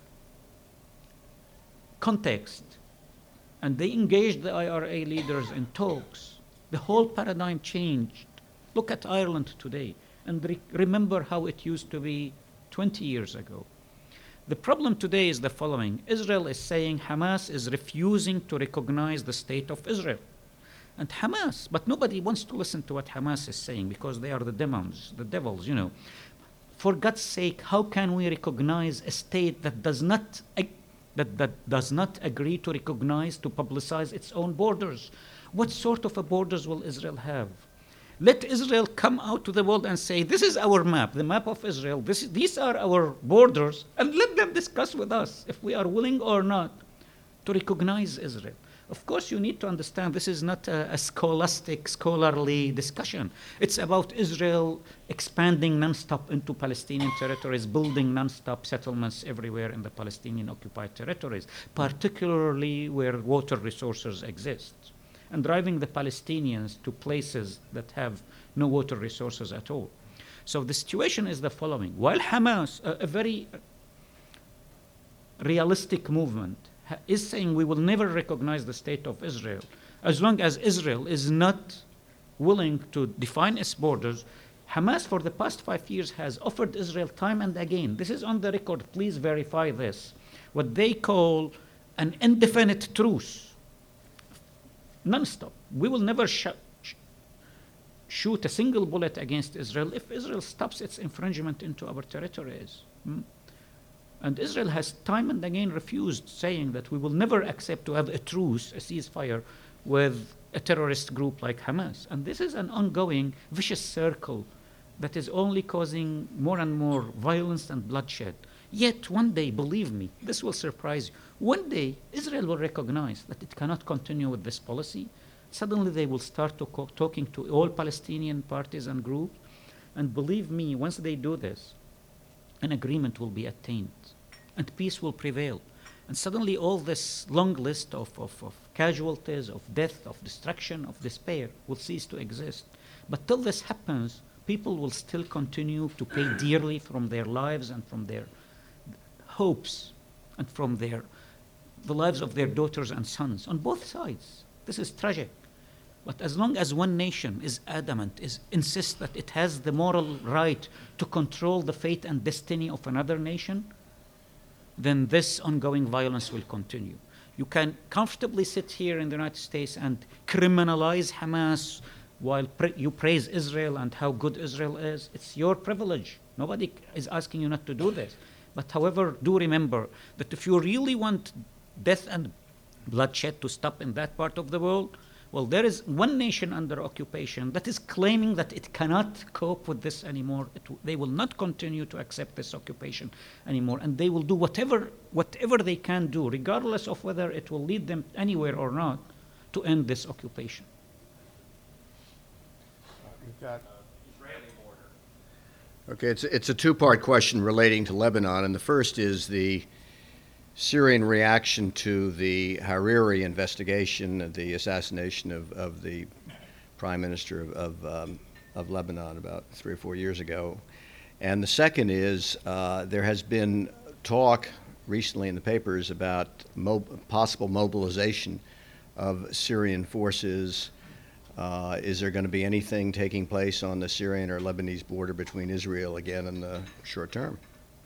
context, and they engaged the I R A leaders in talks, the whole paradigm changed. Look at Ireland today, and re- remember how it used to be twenty years ago. The problem today is the following. Israel is saying Hamas is refusing to recognize the state of Israel. And Hamas, but nobody wants to listen to what Hamas is saying because they are the demons, the devils, you know. For God's sake, how can we recognize a state that does not that, that does not agree to recognize, to publicize its own borders? What sort of a borders will Israel have? Let Israel come out to the world and say, this is our map, the map of Israel, this, these are our borders, and let them discuss with us if we are willing or not to recognize Israel. Of course, you need to understand this is not a, a scholastic, scholarly discussion. It's about Israel expanding nonstop into Palestinian territories, building nonstop settlements everywhere in the Palestinian occupied territories, particularly where water resources exist, and driving the Palestinians to places that have no water resources at all. So the situation is the following. While Hamas, a, a very realistic movement, ha- is saying we will never recognize the state of Israel, as long as Israel is not willing to define its borders, Hamas for the past five years has offered Israel time and again, this is on the record, please verify this, what they call an indefinite truce. Non-stop. We will never sh- sh- shoot a single bullet against Israel if Israel stops its infringement into our territories. Hmm? And Israel has time and again refused, saying that we will never accept to have a truce, a ceasefire, with a terrorist group like Hamas. And this is an ongoing vicious circle that is only causing more and more violence and bloodshed. Yet one day, believe me, this will surprise you, one day Israel will recognize that it cannot continue with this policy. Suddenly they will start to co- talking to all Palestinian parties and groups, and believe me, once they do this, an agreement will be attained, and peace will prevail. And suddenly all this long list of, of, of casualties, of death, of destruction, of despair will cease to exist. But till this happens, people will still continue to pay dearly from their lives and from their hopes and from their, the lives of their daughters and sons on both sides. This is tragic. But as long as one nation is adamant, is insists that it has the moral right to control the fate and destiny of another nation, then this ongoing violence will continue. You can comfortably sit here in the United States and criminalize Hamas while pra- you praise Israel and how good Israel is. It's your privilege. Nobody is asking you not to do this. But however, do remember that if you really want death and bloodshed to stop in that part of the world, well, there is one nation under occupation that is claiming that it cannot cope with this anymore. It, they will not continue to accept this occupation anymore, and they will do whatever, whatever they can do, regardless of whether it will lead them anywhere or not, to end this occupation. You've got Okay, it's, it's a two-part question relating to Lebanon, and the first is the Syrian reaction to the Hariri investigation, the assassination of, of the prime minister of, of, um, of Lebanon about three or four years ago. And the second is uh, there has been talk recently in the papers about mo- possible mobilization of Syrian forces. Uh, is there going to be anything taking place on the Syrian or Lebanese border between Israel again in the short term?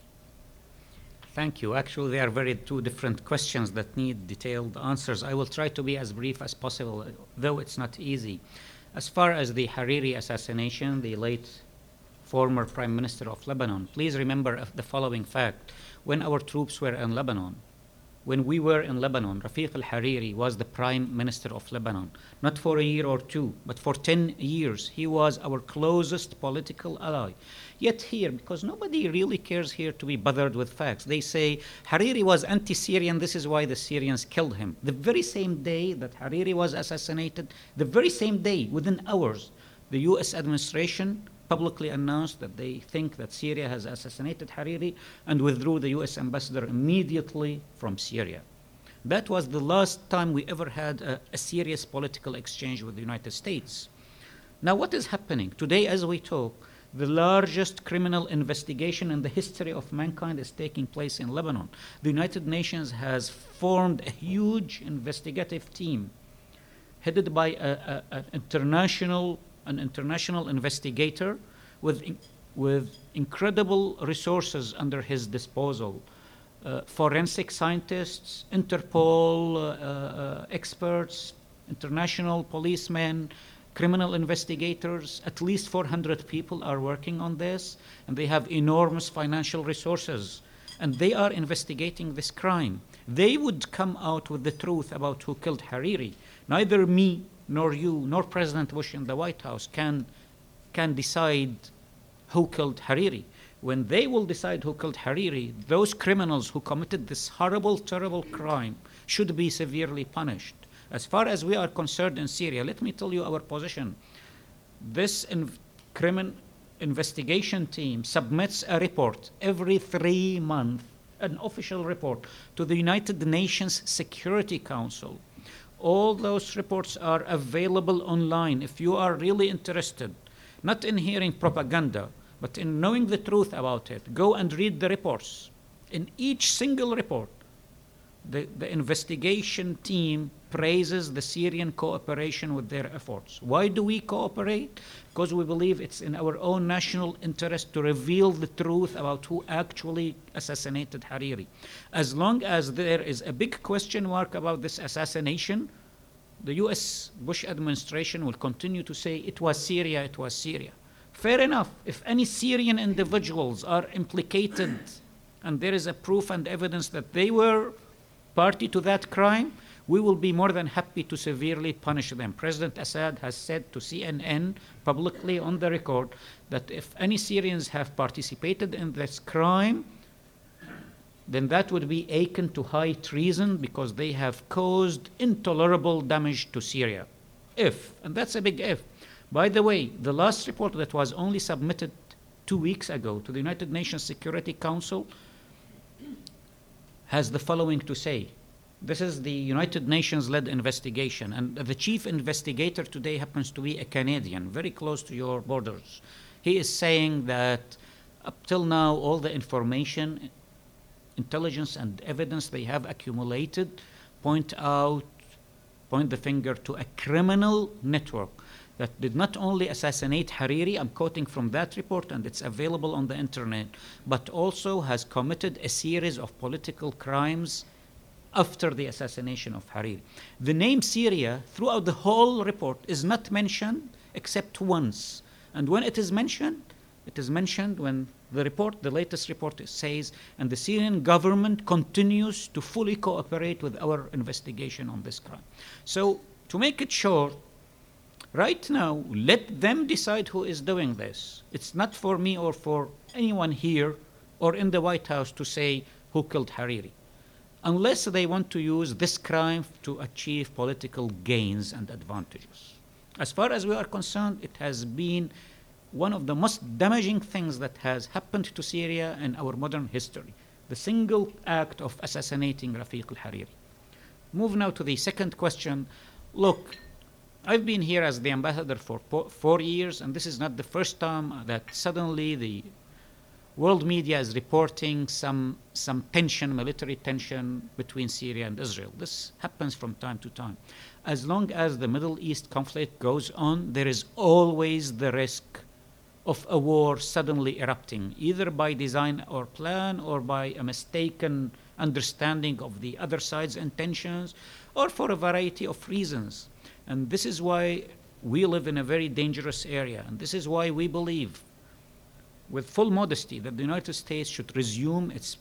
Thank you. Actually, they are very two different questions that need detailed answers. I will try to be as brief as possible, though it's not easy. As far as the Hariri assassination, the late former Prime Minister of Lebanon, please remember the following fact. When our troops were in Lebanon, when we were in Lebanon, Rafiq al-Hariri was the Prime Minister of Lebanon, not for a year or two, but for ten years. He was our closest political ally. Yet here, because nobody really cares here to be bothered with facts, they say Hariri was anti-Syrian, this is why the Syrians killed him. The very same day that Hariri was assassinated, the very same day, within hours, the U S administration publicly announced that they think that Syria has assassinated Hariri and withdrew the U S ambassador immediately from Syria. That was the last time we ever had a, a serious political exchange with the United States. Now what is happening? Today as we talk, the largest criminal investigation in the history of mankind is taking place in Lebanon. The United Nations has formed a huge investigative team headed by a, a, an international an international investigator with, in, with incredible resources under his disposal. Uh, forensic scientists, Interpol uh, uh, experts, international policemen, criminal investigators, at least four hundred people are working on this, and they have enormous financial resources, and they are investigating this crime. They would come out with the truth about who killed Hariri. Neither me nor you, nor President Bush in the White House can, can decide who killed Hariri. When they will decide who killed Hariri, those criminals who committed this horrible, terrible crime should be severely punished. As far as we are concerned in Syria, let me tell you our position. This in- criminal investigation team submits a report every three months, an official report, to the United Nations Security Council. All those reports are available online if you are really interested, not in hearing propaganda, but in knowing the truth about it. Go and read the reports. In each single report, the, the investigation team praises the Syrian cooperation with their efforts. Why do we cooperate? Because we believe it's in our own national interest to reveal the truth about who actually assassinated Hariri. As long as there is a big question mark about this assassination, the U S Bush administration will continue to say it was Syria, it was Syria. Fair enough. If any Syrian individuals are implicated and there is a proof and evidence that they were party to that crime, we will be more than happy to severely punish them. President Assad has said to C N N publicly on the record that if any Syrians have participated in this crime, then that would be akin to high treason because they have caused intolerable damage to Syria. If, and that's a big if. By the way, the last report that was only submitted two weeks ago to the United Nations Security Council has the following to say. This is the United Nations-led investigation, and the chief investigator today happens to be a Canadian, very close to your borders. He is saying that up till now, all the information intelligence and evidence they have accumulated point out, point the finger to a criminal network that did not only assassinate Hariri, I'm quoting from that report and it's available on the internet, but also has committed a series of political crimes after the assassination of Hariri. The name Syria throughout the whole report is not mentioned except once. And when it is mentioned, it is mentioned when the report, the latest report says, and the Syrian government continues to fully cooperate with our investigation on this crime. So to make it short, right now, let them decide who is doing this. It's not for me or for anyone here or in the White House to say who killed Hariri, unless they want to use this crime to achieve political gains and advantages. As far as we are concerned, it has been one of the most damaging things that has happened to Syria in our modern history, the single act of assassinating Rafiq al-Hariri. Move now to the second question. Look, I've been here as the ambassador for four years, and this is not the first time that suddenly the world media is reporting some, some tension, military tension between Syria and Israel. This happens from time to time. As long as the Middle East conflict goes on, there is always the risk of a war suddenly erupting, either by design or plan or by a mistaken understanding of the other side's intentions, or for a variety of reasons. And this is why we live in a very dangerous area. And this is why we believe, with full modesty, that the United States should resume its,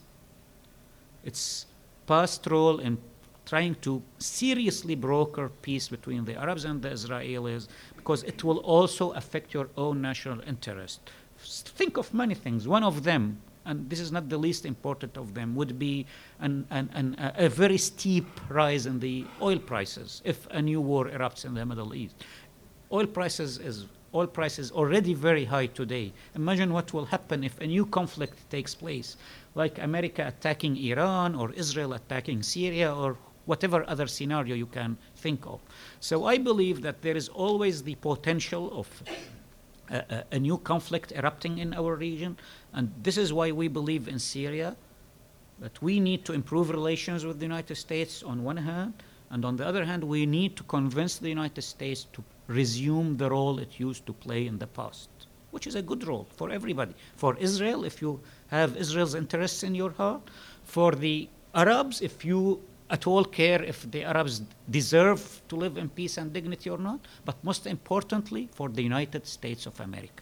its past role in trying to seriously broker peace between the Arabs and the Israelis, because it will also affect your own national interest. Think of many things. One of them, and this is not the least important of them, would be an, an, an, a very steep rise in the oil prices if a new war erupts in the Middle East. Oil prices is oil prices already very high today. Imagine what will happen if a new conflict takes place, like America attacking Iran or Israel attacking Syria or whatever other scenario you can think of. So I believe that there is always the potential of a, a, a new conflict erupting in our region, and this is why we believe in Syria, that we need to improve relations with the United States on one hand, and on the other hand, we need to convince the United States to resume the role it used to play in the past, which is a good role for everybody. For Israel, if you have Israel's interests in your heart. For the Arabs, if you at all care if the Arabs deserve to live in peace and dignity or not, but most importantly, for the United States of America.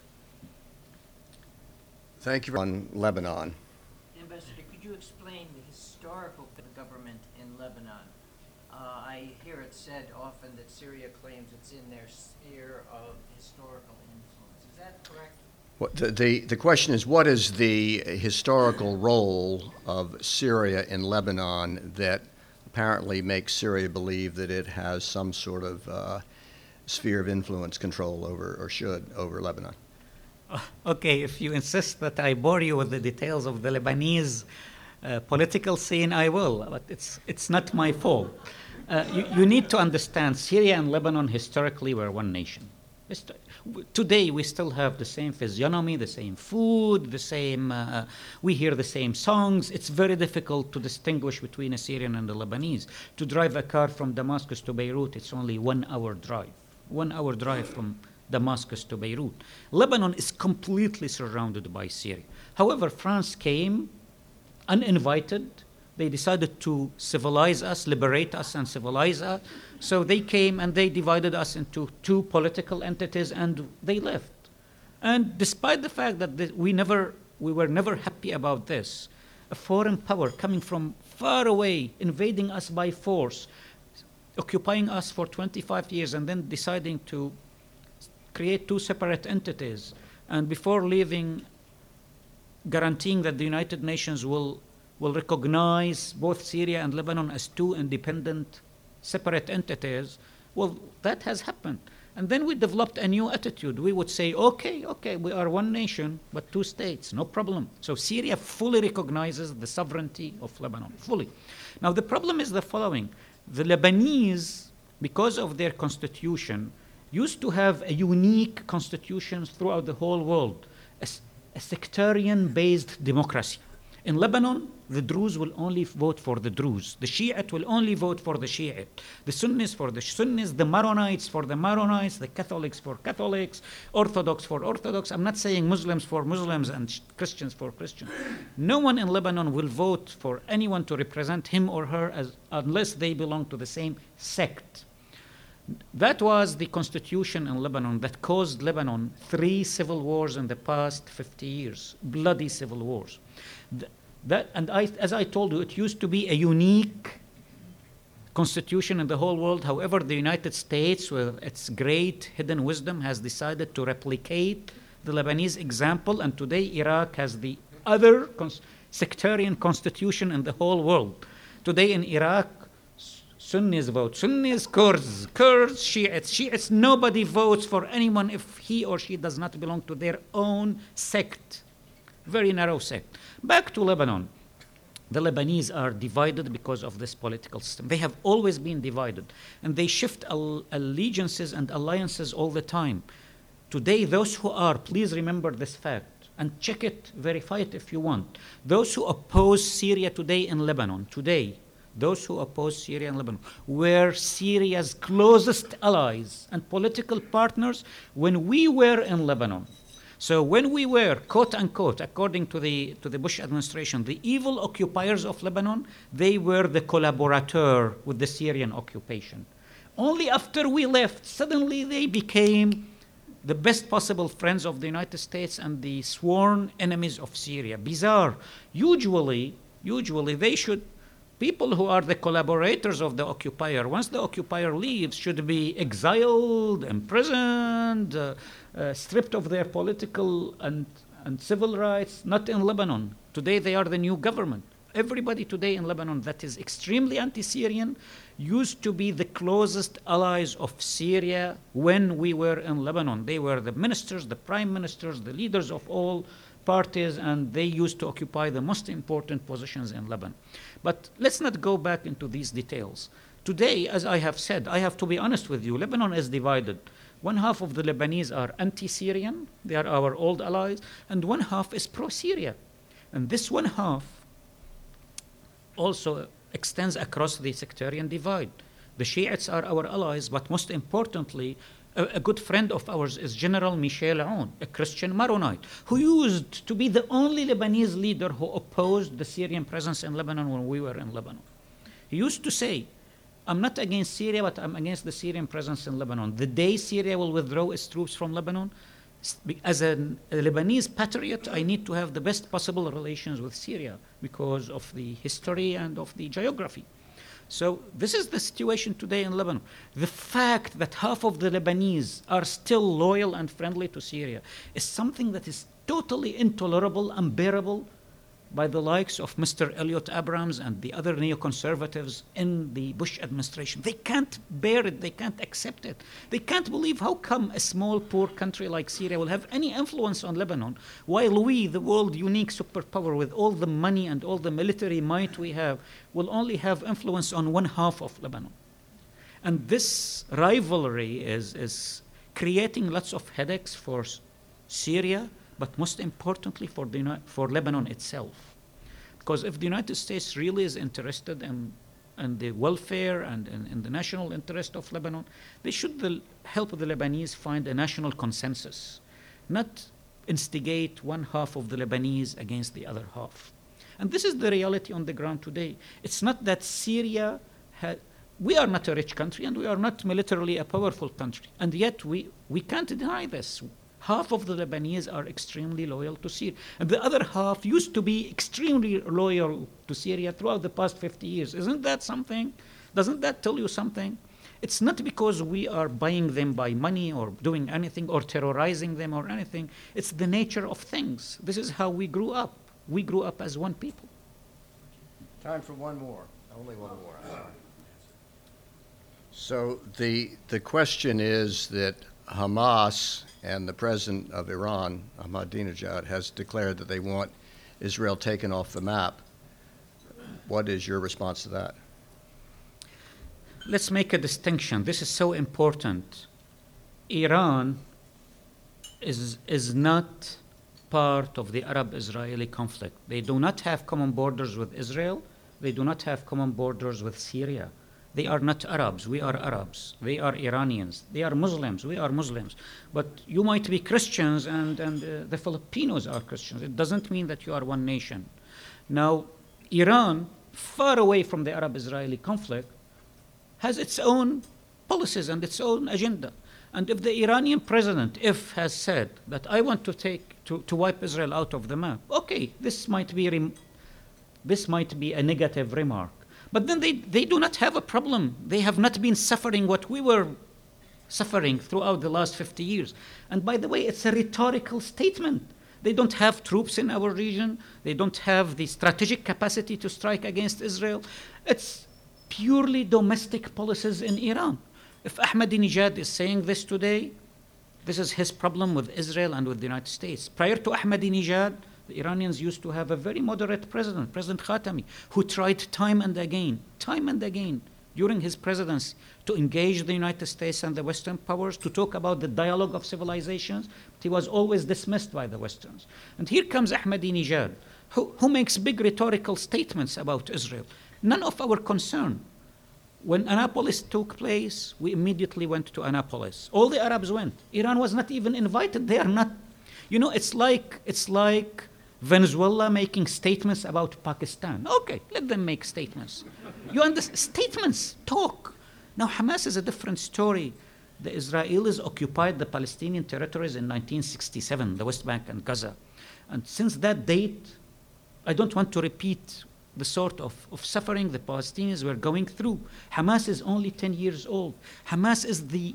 Thank you. On Lebanon. Ambassador, could you explain the historical government in Lebanon? Uh, I hear it said often that Syria claims it's in their sphere of historical influence. Is that correct? What, the, the, the question is, what is the historical role of Syria in Lebanon that apparently makes Syria believe that it has some sort of uh, sphere of influence control over, or should, over Lebanon? Uh, okay, if you insist that I bore you with the details of the Lebanese uh, political scene, I will, but it's, it's not my fault. Uh, you, you need to understand, Syria and Lebanon historically were one nation. Histo- Today, we still have the same physiognomy, the same food, the same, uh, we hear the same songs. It's very difficult to distinguish between a Syrian and a Lebanese. To drive a car from Damascus to Beirut, it's only one hour drive. One hour drive from Damascus to Beirut. Lebanon is completely surrounded by Syria. However, France came uninvited. They decided to civilize us, liberate us, and civilize us. So they came and they divided us into two political entities, and they left. And despite the fact that th- we never, we were never happy about this, a foreign power coming from far away, invading us by force, occupying us for twenty-five years, and then deciding to create two separate entities, and before leaving, guaranteeing that the United Nations will will recognize both Syria and Lebanon as two independent, separate entities, well, that has happened. And then we developed a new attitude. We would say, okay, okay, we are one nation, but two states, no problem. So Syria fully recognizes the sovereignty of Lebanon, fully. Now, the problem is the following. The Lebanese, because of their constitution, used to have a unique constitution throughout the whole world, a, a sectarian-based democracy. In Lebanon, the Druze will only vote for the Druze. The Shiite will only vote for the Shiite. The Sunnis for the Sunnis, the Maronites for the Maronites, the Catholics for Catholics, Orthodox for Orthodox. I'm not saying Muslims for Muslims and Christians for Christians. No one in Lebanon will vote for anyone to represent him or her as, unless they belong to the same sect. That was the constitution in Lebanon that caused Lebanon three civil wars in the past fifty years, bloody civil wars. Th- That, and I, as I told you, it used to be a unique constitution in the whole world. However, the United States, with its great hidden wisdom, has decided to replicate the Lebanese example, and today Iraq has the other cons- sectarian constitution in the whole world. Today in Iraq, Sunnis vote. Sunnis, Kurds, Kurds, Shiites. Shiites, nobody votes for anyone if he or she does not belong to their own sect. Very narrow sect. Back to Lebanon. The Lebanese are divided because of this political system. They have always been divided, and they shift al- allegiances and alliances all the time. Today, those who are, please remember this fact, and check it, verify it if you want. Those who oppose Syria today in Lebanon, today, those who oppose Syria and Lebanon were Syria's closest allies and political partners when we were in Lebanon. So when we were, quote unquote, according to the, to the Bush administration, the evil occupiers of Lebanon, they were the collaborateur with the Syrian occupation. Only after we left, suddenly they became the best possible friends of the United States and the sworn enemies of Syria. Bizarre. Usually, usually they should, people who are the collaborators of the occupier, once the occupier leaves, should be exiled, imprisoned, uh, uh, stripped of their political and, and civil rights. Not in Lebanon. Today they are the new government. Everybody today in Lebanon that is extremely anti-Syrian used to be the closest allies of Syria when we were in Lebanon. They were the ministers, the prime ministers, the leaders of all parties, and they used to occupy the most important positions in Lebanon. But let's not go back into these details. Today, as I have said, I have to be honest with you, Lebanon is divided. One half of the Lebanese are anti-Syrian, they are our old allies, and one half is pro-Syria. And this one half also extends across the sectarian divide. The Shiites are our allies, but most importantly, a, a good friend of ours is General Michel Aoun, a Christian Maronite, who used to be the only Lebanese leader who opposed the Syrian presence in Lebanon when we were in Lebanon. He used to say, I'm not against Syria, but I'm against the Syrian presence in Lebanon. The day Syria will withdraw its troops from Lebanon, as a, a Lebanese patriot, I need to have the best possible relations with Syria because of the history and of the geography. So this is the situation today in Lebanon. The fact that half of the Lebanese are still loyal and friendly to Syria is something that is totally intolerable, unbearable by the likes of Mister Elliot Abrams and the other neoconservatives in the Bush administration. They can't bear it. They can't accept it. They can't believe how come a small, poor country like Syria will have any influence on Lebanon, while we, the world unique superpower with all the money and all the military might we have, will only have influence on one half of Lebanon. And this rivalry is, is creating lots of headaches for Syria, but most importantly for, the, for Lebanon itself. Because if the United States really is interested in, in the welfare and in, in the national interest of Lebanon, they should the, help the Lebanese find a national consensus, not instigate one half of the Lebanese against the other half. And this is the reality on the ground today. It's not that Syria had, we are not a rich country and we are not militarily a powerful country, and yet we, we can't deny this. Half of the Lebanese are extremely loyal to Syria. And the other half used to be extremely loyal to Syria throughout the past fifty years. Isn't that something? Doesn't that tell you something? It's not because we are buying them by money or doing anything or terrorizing them or anything. It's the nature of things. This is how we grew up. We grew up as one people. Time for one more. Only one more. I'm sorry. So the the question is that Hamas and the president of Iran, Ahmadinejad, has declared that they want Israel taken off the map. What is your response to that? Let's make a distinction. This is so important. Iran is, is not part of the Arab-Israeli conflict. They do not have common borders with Israel. They do not have common borders with Syria. They are not Arabs. We are Arabs. They are Iranians. They are Muslims. We are Muslims. But you might be Christians, and, and uh, the Filipinos are Christians. It doesn't mean that you are one nation. Now, Iran, far away from the Arab-Israeli conflict, has its own policies and its own agenda. And if the Iranian president, if has said that I want to take to, to wipe Israel out of the map, okay, this might be rem- this might be a negative remark. But then they, they do not have a problem. They have not been suffering what we were suffering throughout the last fifty years. And by the way, it's a rhetorical statement. They don't have troops in our region. They don't have the strategic capacity to strike against Israel. It's purely domestic policies in Iran. If Ahmadinejad is saying this today, this is his problem with Israel and with the United States. Prior to Ahmadinejad, the Iranians used to have a very moderate president, President Khatami, who tried time and again, time and again, during his presidency, to engage the United States and the Western powers, to talk about the dialogue of civilizations. But he was always dismissed by the Westerns. And here comes Ahmadinejad, who, who makes big rhetorical statements about Israel. None of our concern. When Annapolis took place, we immediately went to Annapolis. All the Arabs went. Iran was not even invited. They are not. You know, it's like it's like Venezuela making statements about Pakistan. Okay, let them make statements. You understand? Statements, talk. Now, Hamas is a different story. The Israelis occupied the Palestinian territories in nineteen sixty-seven, the West Bank and Gaza. And since that date, I don't want to repeat the sort of, of suffering the Palestinians were going through. Hamas is only ten years old. Hamas is the,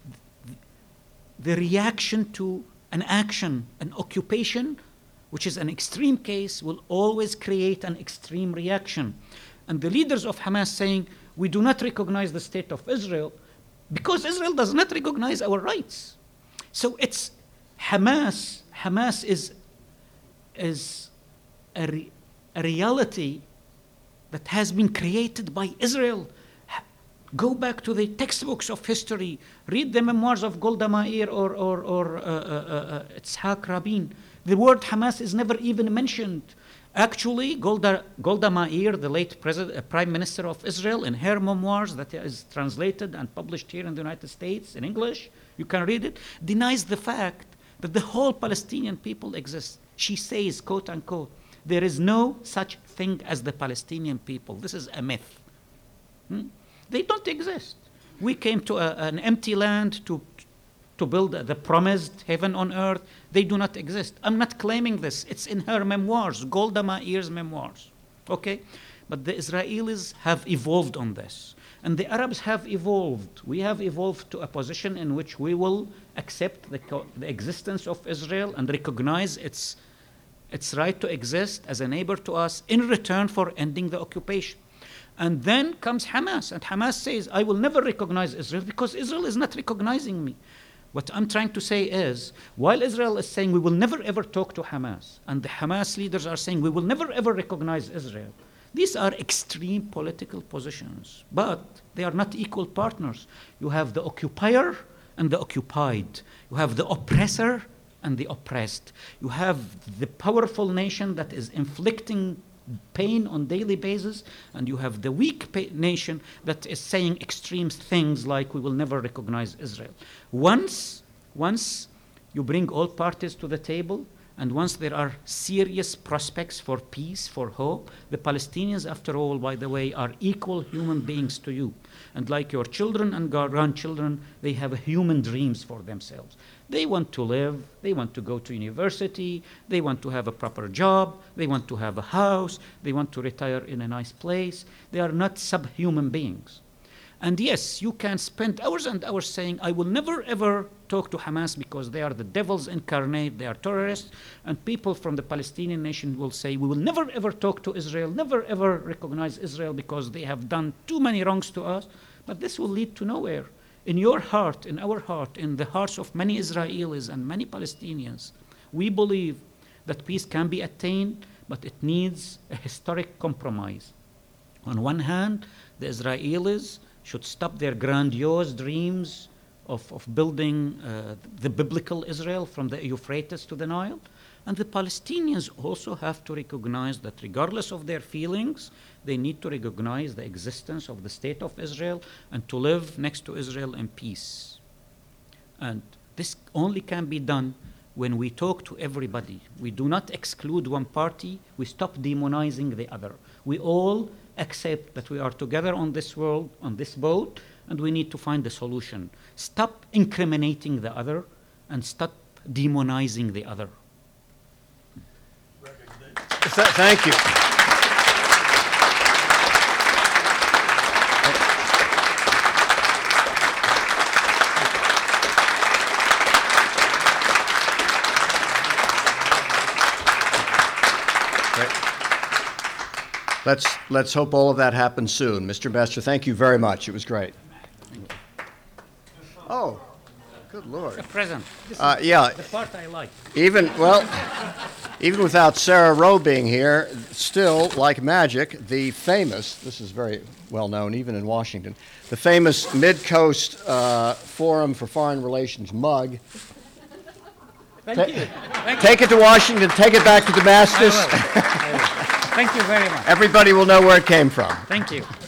the reaction to an action, an occupation, which is an extreme case, will always create an extreme reaction. And the leaders of Hamas saying, we do not recognize the state of Israel because Israel does not recognize our rights. So it's Hamas, Hamas is, is a, re, a reality that has been created by Israel. Go back to the textbooks of history. Read the memoirs of Golda Meir or, or, or uh, uh, uh, Itzhak Rabin. The word Hamas is never even mentioned. Actually, Golda, Golda Meir, the late president, uh, Prime Minister of Israel, in her memoirs that is translated and published here in the United States in English, you can read it, denies the fact that the whole Palestinian people exists. She says, quote unquote, there is no such thing as the Palestinian people. This is a myth. Hmm? They don't exist. We came to a, an empty land to, to build the promised heaven on earth. They do not exist. I'm not claiming this. It's in her memoirs, Golda Meir's memoirs. Okay? But the Israelis have evolved on this. And the Arabs have evolved. We have evolved to a position in which we will accept the, co- the existence of Israel and recognize its its right to exist as a neighbor to us in return for ending the occupation. And then comes Hamas, and Hamas says, I will never recognize Israel because Israel is not recognizing me. What I'm trying to say is, while Israel is saying we will never ever talk to Hamas, and the Hamas leaders are saying we will never ever recognize Israel, these are extreme political positions, but they are not equal partners. You have the occupier and the occupied. You have the oppressor and the oppressed. You have the powerful nation that is inflicting pain on daily basis, and you have the weak pa- nation that is saying extreme things like we will never recognize Israel. Once, once you bring all parties to the table, and once there are serious prospects for peace, for hope, the Palestinians, after all, by the way, are equal human beings to you. And like your children and grandchildren, they have human dreams for themselves. They want to live, they want to go to university, they want to have a proper job, they want to have a house, they want to retire in a nice place. They are not subhuman beings. And yes, you can spend hours and hours saying, I will never ever talk to Hamas because they are the devils incarnate, they are terrorists. And people from the Palestinian nation will say, we will never ever talk to Israel, never ever recognize Israel because they have done too many wrongs to us. But this will lead to nowhere. In your heart, in our heart, in the hearts of many Israelis and many Palestinians, we believe that peace can be attained, but it needs a historic compromise. On one hand, the Israelis should stop their grandiose dreams of, of building uh, the biblical Israel from the Euphrates to the Nile. And the Palestinians also have to recognize that regardless of their feelings, they need to recognize the existence of the state of Israel and to live next to Israel in peace. And this only can be done when we talk to everybody. We do not exclude one party, we stop demonizing the other. We all accept that we are together on this world, on this boat, and we need to find a solution. Stop incriminating the other and stop demonizing the other. Th- Thank you. Great. Let's, let's hope all of that happens soon. Mister Ambassador, thank you very much. It was great. Oh, good Lord. A present. This Uh, is yeah. the part I like. Even, well, even without Sarah Rowe being here, still, like magic, the famous, this is very well known even in Washington, the famous Mid-Coast uh, Forum for Foreign Relations mug. Thank Ta- you. Thank Take it to Washington, take it back to you. I Damascus. will. I will. Thank you very much. Everybody will know where it came from. Thank you.